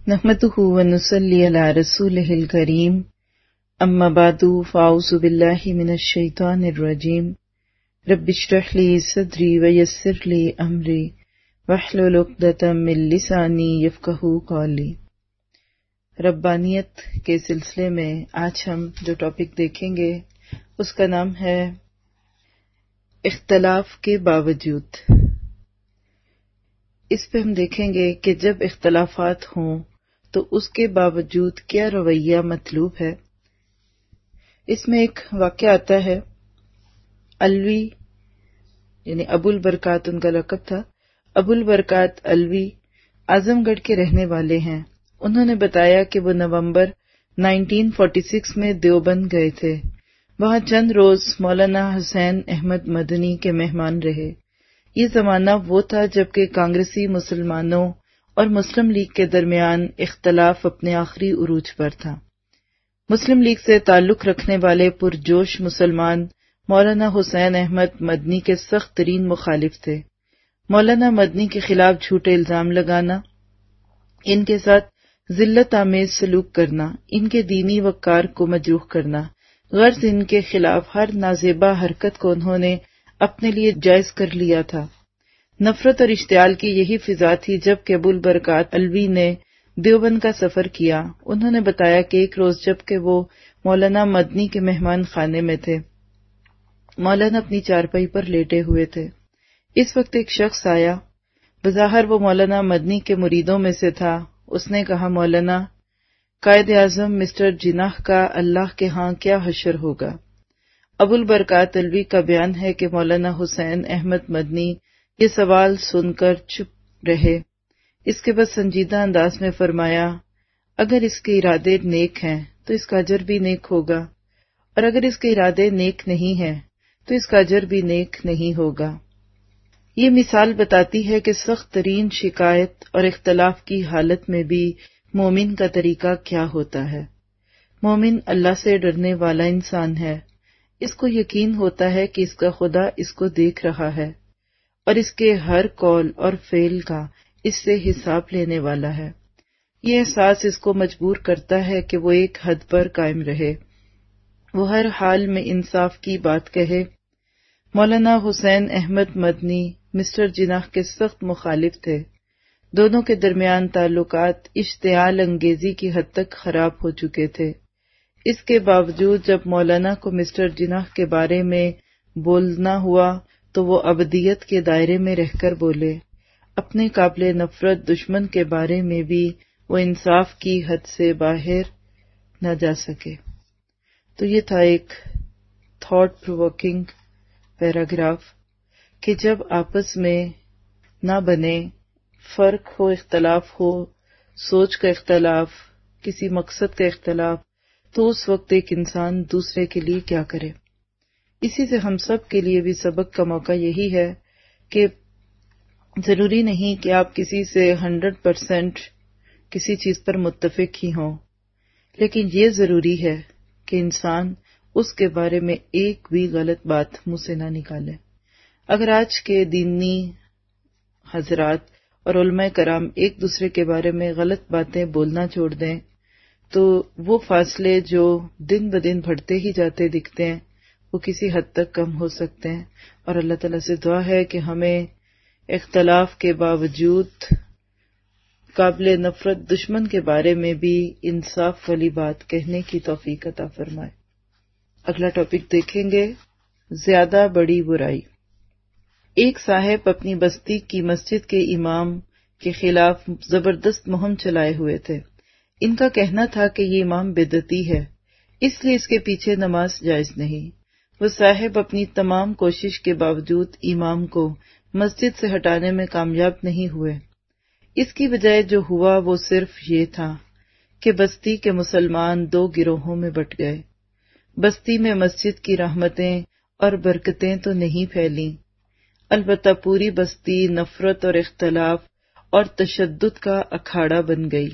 نحمده ونصلي على رسوله الكريم اما بعد فاعوذ بالله من الشيطان الرجيم رب اشرح لي صدري ويسر لي امري واحلل عقدة من لساني يفقهوا قولي۔ ربانیت کے سلسلے میں آج ہم جو ٹاپک دیکھیں گے اس کا نام ہے اختلاف کے باوجود۔ اس پہ ہم دیکھیں گے کہ جب اختلافات ہوں تو اس کے باوجود کیا رویہ مطلوب ہے۔ اس میں ایک واقعہ آتا ہے، علوی یعنی ابو البرکات ان کا لقب تھا، ابو البرکات علوی اعظم گڑھ کے رہنے والے ہیں۔ انہوں نے بتایا کہ وہ نومبر 1946 میں دیوبند گئے تھے، وہاں چند روز مولانا حسین احمد مدنی کے مہمان رہے۔ یہ زمانہ وہ تھا جبکہ کانگریسی مسلمانوں اور مسلم لیگ کے درمیان اختلاف اپنے آخری عروج پر تھا۔ مسلم لیگ سے تعلق رکھنے والے پرجوش مسلمان مولانا حسین احمد مدنی کے سخت ترین مخالف تھے۔ مولانا مدنی کے خلاف جھوٹے الزام لگانا، ان کے ساتھ ذلت آمیز سلوک کرنا، ان کے دینی وقار کو مجروح کرنا، غرض ان کے خلاف ہر نازیبا حرکت کو انہوں نے اپنے لیے جائز کر لیا تھا۔ نفرت اور اشتعال کی یہی فضا تھی جب کہ ابو البرکات علوی نے دیوبند کا سفر کیا۔ انہوں نے بتایا کہ ایک روز جب کہ وہ مولانا مدنی کے مہمان خانے میں تھے، مولانا اپنی چارپائی پر لیٹے ہوئے تھے۔ اس وقت ایک شخص آیا، بظاہر وہ مولانا مدنی کے مریدوں میں سے تھا۔ اس نے کہا، مولانا، قائد اعظم مسٹر جناح کا اللہ کے ہاں کیا حشر ہوگا؟ ابو البرکات علوی کا بیان ہے کہ مولانا حسین احمد مدنی یہ سوال سن کر چپ رہے۔ اس کے بعد سنجیدہ انداز میں فرمایا، اگر اس کے ارادے نیک ہیں تو اس کا اجر بھی نیک ہوگا، اور اگر اس کے ارادے نیک نہیں ہیں تو اس کا اجر بھی نیک نہیں ہوگا۔ یہ مثال بتاتی ہے کہ سخت ترین شکایت اور اختلاف کی حالت میں بھی مومن کا طریقہ کیا ہوتا ہے۔ مومن اللہ سے ڈرنے والا انسان ہے، اس کو یقین ہوتا ہے کہ اس کا خدا اس کو دیکھ رہا ہے اور اس کے ہر قول اور فعل کا اس سے حساب لینے والا ہے۔ یہ احساس اس کو مجبور کرتا ہے کہ وہ ایک حد پر قائم رہے، وہ ہر حال میں انصاف کی بات کہے۔ مولانا حسین احمد مدنی مسٹر جناح کے سخت مخالف تھے۔ دونوں کے درمیان تعلقات اشتعال انگیزی کی حد تک خراب ہو چکے تھے۔ اس کے باوجود جب مولانا کو مسٹر جناح کے بارے میں بولنا ہوا تو وہ ابدیت کے دائرے میں رہ کر بولے۔ اپنے قابل نفرت دشمن کے بارے میں بھی وہ انصاف کی حد سے باہر نہ جا سکے۔ تو یہ تھا ایک تھاٹ پرووکنگ پیراگراف کہ جب آپس میں نہ بنے، فرق ہو، اختلاف ہو، سوچ کا اختلاف، کسی مقصد کا اختلاف، تو اس وقت ایک انسان دوسرے کے لیے کیا کرے۔ اسی سے ہم سب کے لیے بھی سبق کا موقع یہی ہے کہ ضروری نہیں کہ آپ کسی سے 100% کسی چیز پر متفق ہی ہوں، لیکن یہ ضروری ہے کہ انسان اس کے بارے میں ایک بھی غلط بات منہ سے نہ نکالے۔ اگر آج کے دینی حضرات اور علماء کرام ایک دوسرے کے بارے میں غلط باتیں بولنا چھوڑ دیں تو وہ فاصلے جو دن بدن بڑھتے ہی جاتے دکھتے ہیں وہ کسی حد تک کم ہو سکتے ہیں، اور اللہ تعالیٰ سے دعا ہے کہ ہمیں اختلاف کے باوجود قابل نفرت دشمن کے بارے میں بھی انصاف والی بات کہنے کی توفیق عطا فرمائے۔ اگلا ٹاپک دیکھیں گے، زیادہ بڑی برائی۔ ایک صاحب اپنی بستی کی مسجد کے امام کے خلاف زبردست مہم چلائے ہوئے تھے۔ ان کا کہنا تھا کہ یہ امام بدعتی ہے، اس لیے اس کے پیچھے نماز جائز نہیں۔ وہ صاحب اپنی تمام کوشش کے باوجود امام کو مسجد سے ہٹانے میں کامیاب نہیں ہوئے۔ اس کی بجائے جو ہوا وہ صرف یہ تھا کہ بستی کے مسلمان 2 گروہوں میں بٹ گئے۔ بستی میں مسجد کی رحمتیں اور برکتیں تو نہیں پھیلیں، البتہ پوری بستی نفرت اور اختلاف اور تشدد کا اکھاڑا بن گئی۔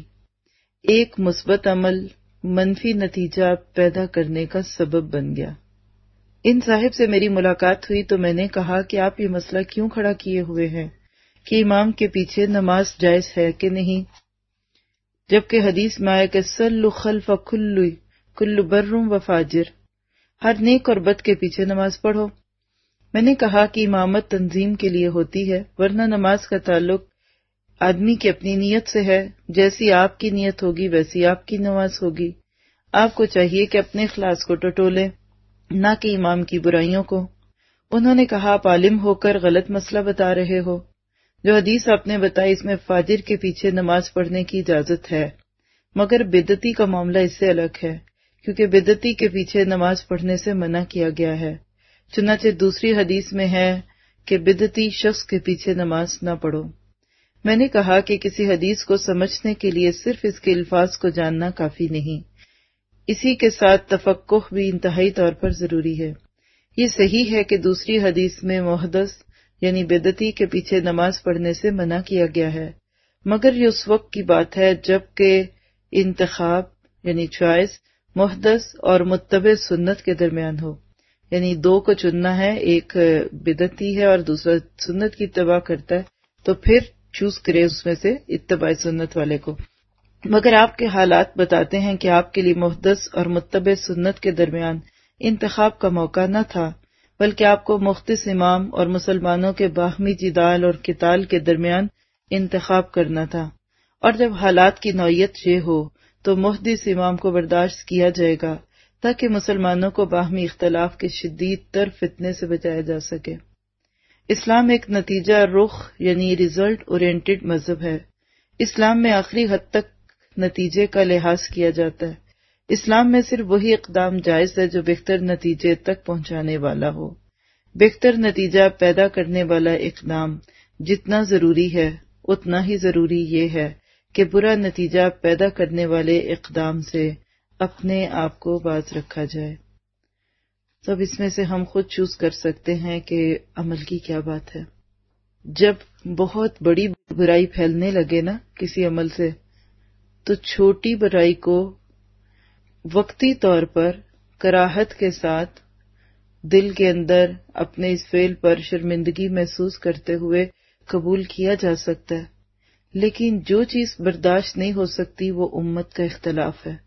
ایک مثبت عمل منفی نتیجہ پیدا کرنے کا سبب بن گیا۔ ان صاحب سے میری ملاقات ہوئی تو میں نے کہا کہ آپ یہ مسئلہ کیوں کھڑا کیے ہوئے ہیں کہ امام کے پیچھے نماز جائز ہے کہ نہیں؟ جبکہ حدیث میں آیا کہ صلوا خلف کل بر و فاجر، ہر نیک اور بد کے پیچھے نماز پڑھو۔ میں نے کہا کہ امامت تنظیم کے لیے ہوتی ہے، ورنہ نماز کا تعلق آدمی کی اپنی نیت سے ہے، جیسی آپ کی نیت ہوگی ویسی آپ کی نماز ہوگی۔ آپ کو چاہیے کہ اپنے اخلاص کو ٹٹولیں، نہ کہ امام کی برائیوں کو۔ انہوں نے کہا آپ عالم ہو کر غلط مسئلہ بتا رہے ہو، جو حدیث آپ نے بتائی اس میں فاجر کے پیچھے نماز پڑھنے کی اجازت ہے، مگر بدعتی کا معاملہ اس سے الگ ہے، کیونکہ بدعتی کے پیچھے نماز پڑھنے سے منع کیا گیا ہے۔ چنانچہ دوسری حدیث میں ہے کہ بدعتی شخص کے پیچھے نماز نہ پڑھو۔ میں نے کہا کہ کسی حدیث کو سمجھنے کے لیے صرف اس کے الفاظ کو جاننا کافی نہیں، اسی کے ساتھ تفقہ بھی انتہائی طور پر ضروری ہے۔ یہ صحیح ہے کہ دوسری حدیث میں محدث یعنی بدعتی کے پیچھے نماز پڑھنے سے منع کیا گیا ہے، مگر یہ اس وقت کی بات ہے جب کہ انتخاب یعنی چوائس محدث اور متبع سنت کے درمیان ہو، یعنی دو کو چننا ہے، ایک بدعتی ہے اور دوسرا سنت کی اتباع کرتا ہے، تو پھر چوز کرے اس میں سے اتباع سنت والے کو۔ مگر آپ کے حالات بتاتے ہیں کہ آپ کے لیے محدث اور متبع سنت کے درمیان انتخاب کا موقع نہ تھا، بلکہ آپ کو مختص امام اور مسلمانوں کے باہمی جدال اور قتال کے درمیان انتخاب کرنا تھا، اور جب حالات کی نوعیت یہ ہو تو محدث امام کو برداشت کیا جائے گا تاکہ مسلمانوں کو باہمی اختلاف کے شدید تر فتنے سے بچایا جا سکے۔ اسلام ایک نتیجہ رخ یعنی ریزلٹ اورینٹڈ مذہب ہے۔ اسلام میں آخری حد تک نتیجے کا لحاظ کیا جاتا ہے۔ اسلام میں صرف وہی اقدام جائز ہے جو بہتر نتیجے تک پہنچانے والا ہو۔ بہتر نتیجہ پیدا کرنے والا اقدام جتنا ضروری ہے اتنا ہی ضروری یہ ہے کہ برا نتیجہ پیدا کرنے والے اقدام سے اپنے آپ کو باز رکھا جائے۔ تو اب اس میں سے ہم خود چوز کر سکتے ہیں کہ عمل کی کیا بات ہے۔ جب بہت بڑی برائی پھیلنے لگے نا کسی عمل سے، تو چھوٹی برائی کو وقتی طور پر کراہت کے ساتھ دل کے اندر اپنے اس فعل پر شرمندگی محسوس کرتے ہوئے قبول کیا جا سکتا ہے، لیکن جو چیز برداشت نہیں ہو سکتی وہ امت کا اختلاف ہے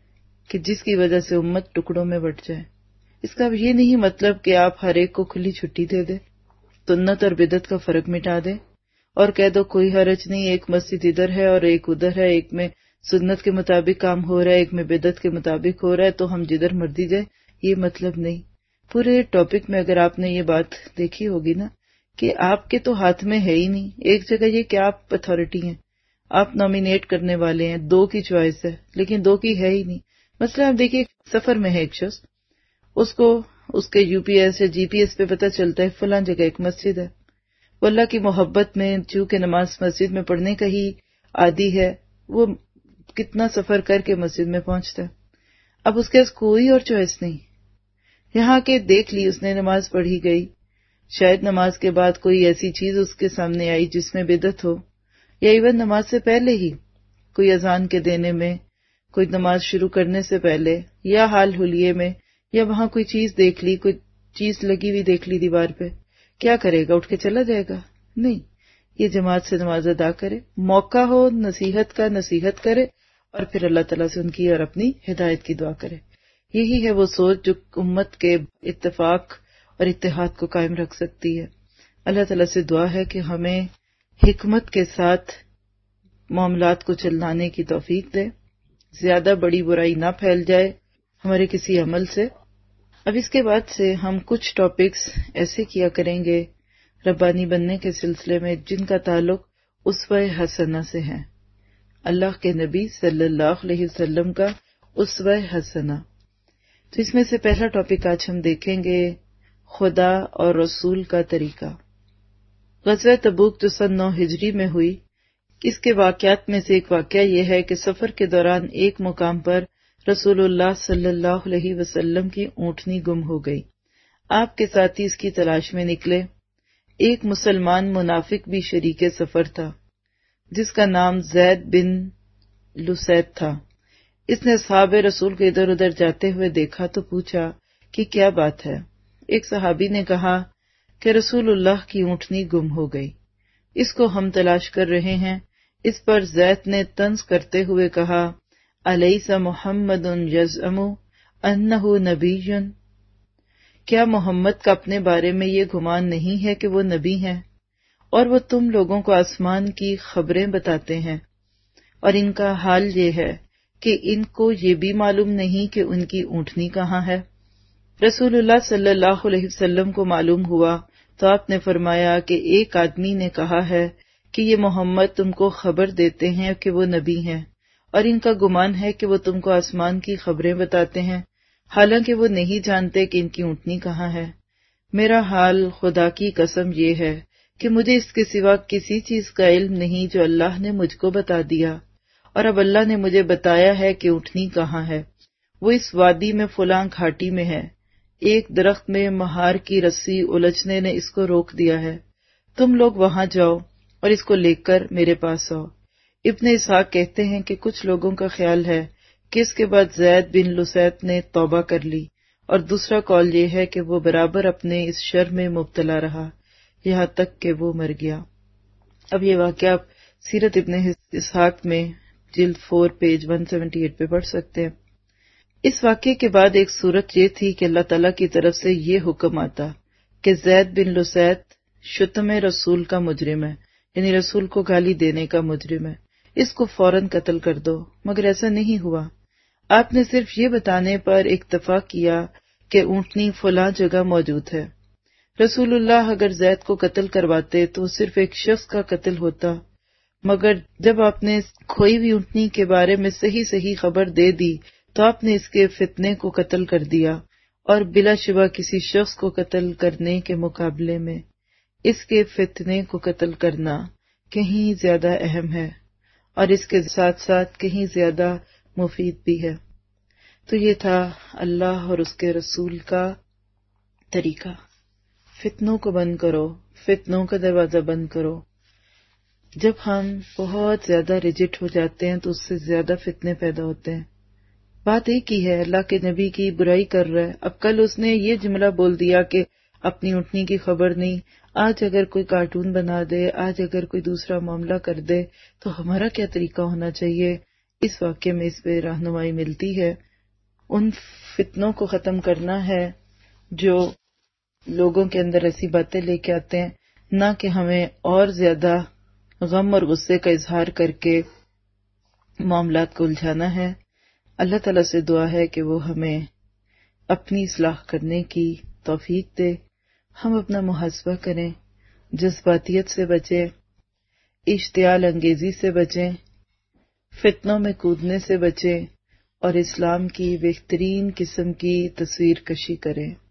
کہ جس کی وجہ سے امت ٹکڑوں میں بٹ جائے۔ اس کا یہ نہیں مطلب کہ آپ ہر ایک کو کھلی چھٹی دے دیں، سنت اور بدعت کا فرق مٹا دیں اور کہہ دو کوئی حرج نہیں، ایک مسجد ادھر ہے اور ایک ادھر ہے، ایک میں سنت کے مطابق کام ہو رہا ہے ایک میں بدعت کے مطابق ہو رہا ہے، تو ہم جدھر مرضی جائیں۔ یہ مطلب نہیں۔ پورے ٹاپک میں اگر آپ نے یہ بات دیکھی ہوگی نا کہ آپ کے تو ہاتھ میں ہے ہی نہیں۔ ایک جگہ یہ کہ آپ اتھارٹی ہیں، آپ نامینیٹ کرنے والے ہیں، دو کی چوائس ہے لیکن دو کی ہے ہی نہیں۔ مثلا آپ دیکھیے سفر میں ہے ایک شخص، اس کو اس کے یو پی ایس یا جی پی ایس پہ پتہ چلتا ہے فلاں جگہ ایک مسجد ہے، وہ اللہ کی محبت میں چونکہ نماز مسجد میں پڑھنے کا ہی عادی ہے، وہ کتنا سفر کر کے مسجد میں پہنچتا ہے۔ اب اس کے پاس کوئی اور چوائس نہیں، یہاں کے دیکھ لی اس نے نماز پڑھی گئی، شاید نماز کے بعد کوئی ایسی چیز اس کے سامنے آئی جس میں بدعت ہو، یا ایون نماز سے پہلے ہی کوئی اذان کے دینے میں، کوئی نماز شروع کرنے سے پہلے، یا حال حلیے میں، یا وہاں کوئی چیز دیکھ لی، کوئی چیز لگی ہوئی دیکھ لی دیوار پہ، کیا کرے گا؟ اٹھ کے چلا جائے گا؟ نہیں، یہ جماعت سے نماز ادا کرے، موقع ہو نصیحت کا نصیحت کرے، اور پھر اللہ تعالیٰ سے ان کی اور اپنی ہدایت کی دعا کرے۔ یہی ہے وہ سوچ جو امت کے اتفاق اور اتحاد کو قائم رکھ سکتی ہے۔ اللہ تعالیٰ سے دعا ہے کہ ہمیں حکمت کے ساتھ معاملات کو چلانے کی توفیق دے، زیادہ بڑی برائی نہ پھیل جائے ہمارے کسی عمل سے۔ اب اس کے بعد سے ہم کچھ ٹاپکس ایسے کیا کریں گے ربانی بننے کے سلسلے میں جن کا تعلق اسوہ حسنہ سے ہے، اللہ کے نبی صلی اللہ علیہ وسلم کا اسوہ حسنہ۔ تو اس میں سے پہلا ٹاپک آج ہم دیکھیں گے خدا اور رسول کا طریقہ۔ غزوہ تبوک جو سن 9 ہجری میں ہوئی، اس کے واقعات میں سے ایک واقعہ یہ ہے کہ سفر کے دوران ایک مقام پر رسول اللہ صلی اللہ علیہ وسلم کی اونٹنی گم ہو گئی۔ آپ کے ساتھی اس کی تلاش میں نکلے۔ ایک مسلمان منافق بھی شریک سفر تھا جس کا نام زید بن لسید تھا۔ اس نے اصحاب رسول کو ادھر ادھر جاتے ہوئے دیکھا تو پوچھا کہ کیا بات ہے؟ ایک صحابی نے کہا کہ رسول اللہ کی اونٹنی گم ہو گئی، اس کو ہم تلاش کر رہے ہیں، اس پر زید نے طنز کرتے ہوئے کہا، الیس محمد یزعم انہ نبی، کیا محمد کا اپنے بارے میں یہ گمان نہیں ہے کہ وہ نبی ہیں، اور وہ تم لوگوں کو آسمان کی خبریں بتاتے ہیں، اور ان کا حال یہ ہے کہ ان کو یہ بھی معلوم نہیں کہ ان کی اونٹنی کہاں ہے۔ رسول اللہ صلی اللہ علیہ وسلم کو معلوم ہوا تو آپ نے فرمایا کہ ایک آدمی نے کہا ہے کہ یہ محمد تم کو خبر دیتے ہیں کہ وہ نبی ہیں، اور ان کا گمان ہے کہ وہ تم کو آسمان کی خبریں بتاتے ہیں، حالانکہ وہ نہیں جانتے کہ ان کی اونٹنی کہاں ہے۔ میرا حال خدا کی قسم یہ ہے کہ مجھے اس کے سوا کسی چیز کا علم نہیں جو اللہ نے مجھ کو بتا دیا، اور اب اللہ نے مجھے بتایا ہے کہ اونٹنی کہاں ہے، وہ اس وادی میں فلاں گھاٹی میں ہے، ایک درخت میں مہار کی رسی الجھنے نے اس کو روک دیا ہے، تم لوگ وہاں جاؤ اور اس کو لے کر میرے پاس آؤ۔ ابن اسحاق کہتے ہیں کہ کچھ لوگوں کا خیال ہے کہ اس کے بعد زید بن لسیط نے توبہ کر لی، اور دوسرا قول یہ ہے کہ وہ برابر اپنے اس شر میں مبتلا رہا یہاں تک کہ وہ مر گیا۔ اب یہ واقعہ آپ سیرت ابن اسحاق میں جلد 4 پیج 178 پہ پڑھ سکتے ہیں۔ اس واقعے کے بعد ایک صورت یہ تھی کہ اللہ تعالیٰ کی طرف سے یہ حکم آتا کہ زید بن لسیط شتم رسول کا مجرم ہے، یعنی رسول کو گالی دینے کا مجرم ہے، اس کو فوراً قتل کر دو، مگر ایسا نہیں ہوا۔ آپ نے صرف یہ بتانے پر اکتفا کیا کہ اونٹنی فلاں جگہ موجود ہے۔ رسول اللہ اگر زید کو قتل کرواتے تو صرف ایک شخص کا قتل ہوتا، مگر جب آپ نے کھوئی ہوئی اونٹنی کے بارے میں صحیح خبر دے دی تو آپ نے اس کے فتنے کو قتل کر دیا، اور بلا شبہ کسی شخص کو قتل کرنے کے مقابلے میں اس کے فتنے کو قتل کرنا کہیں زیادہ اہم ہے، اور اس کے ساتھ ساتھ کہیں زیادہ مفید بھی ہے۔ تو یہ تھا اللہ اور اس کے رسول کا طریقہ، فتنوں کو بند کرو، فتنوں کا دروازہ بند کرو۔ جب ہم بہت زیادہ ریجٹ ہو جاتے ہیں تو اس سے زیادہ فتنے پیدا ہوتے ہیں۔ بات ایک ہی ہے، اللہ کے نبی کی برائی کر رہا ہے، اب کل اس نے یہ جملہ بول دیا کہ اپنی اونٹنی کی خبر نہیں، آج اگر کوئی کارٹون بنا دے، آج اگر کوئی دوسرا معاملہ کر دے تو ہمارا کیا طریقہ ہونا چاہیے؟ اس واقعے میں اس پہ رہنمائی ملتی ہے۔ ان فتنوں کو ختم کرنا ہے جو لوگوں کے اندر ایسی باتیں لے کے آتے ہیں، نہ کہ ہمیں اور زیادہ غم اور غصے کا اظہار کر کے معاملات کو الجھانا ہے۔ اللہ تعالیٰ سے دعا ہے کہ وہ ہمیں اپنی اصلاح کرنے کی توفیق دے، ہم اپنا محاسبہ کریں، جذباتیت سے بچیں، اشتعال انگیزی سے بچیں، فتنوں میں کودنے سے بچیں، اور اسلام کی بہترین قسم کی تصویر کشی کریں۔